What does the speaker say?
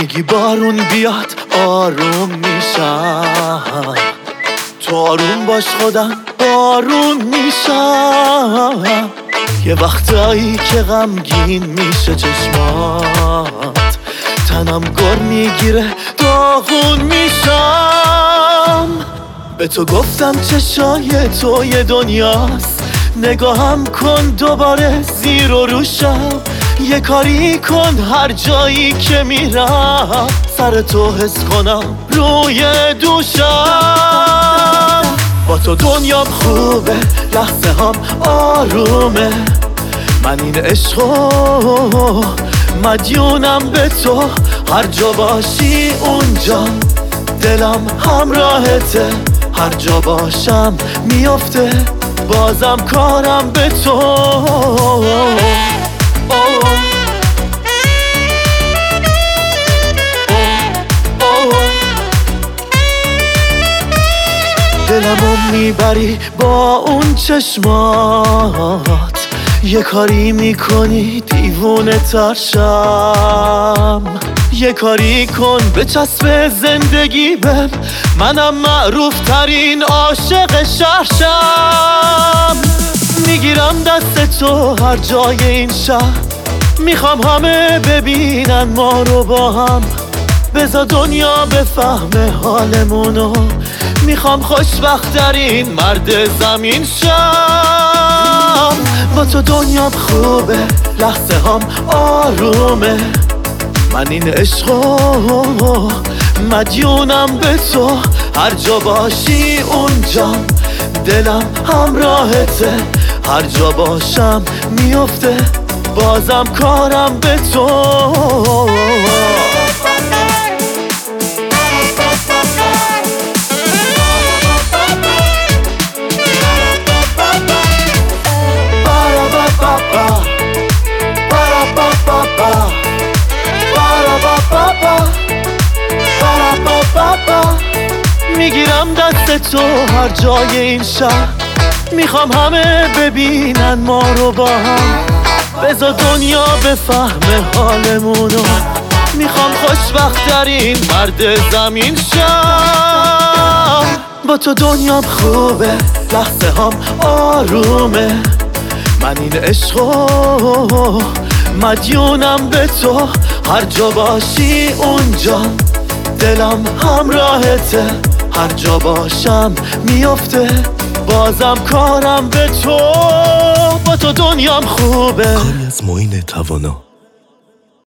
میگی بارون بیاد آروم میشم، تو آروم باش خودم بارون میشم. یه وقتایی که غمگین میشه چشمات، تنم گر میگیره داغون میشم. به تو گفتم چشای تو یه دنیاست، نگاهم کن دوباره زیر و روشم. یه کاری کن هر جایی که میرم، سر تو حس کنم روی دوشم. با تو دنیام خوبه، لحظه هم آرومه. من این عشقو مدیونم به تو، هر جا باشی اونجا دلم همراهته. هر جا باشم میافته بازم کارم به تو. دلمو میبری با اون چشمات، یه کاری میکنی دیوونه تر شم. یه کاری کن به چسب زندگی بم، منم معروف ترین عاشق شهرشم. میگیرم دست تو هر جای این شهر، میخوام همه ببینن ما رو با هم. بذار دنیا بفهمه حالمونو، میخوام خوشبخت ترین مرد زمین شم. با تو دنیام خوبه، لحظه هم آرومه. من این عشقو مدیونم به تو، هر جا باشی اونجا دلم همراهته. هر جا باشم میافته بازم کارم به تو. میگیرم دست تو هر جای این شهر، میخوام همه ببینن ما رو با هم. بذار دنیا بفهمه حالمونو، میخوام خوشبخت ترین مرد زمین شم. با تو دنیام خوبه، لحظه هم آرومه. من این عشقو مدیونم به تو، هر جا باشی اونجا دلم همراهته. هر جا باشم میافته بازم کارم به تو. با تو دنیام خوبه. کاری از معین توانا.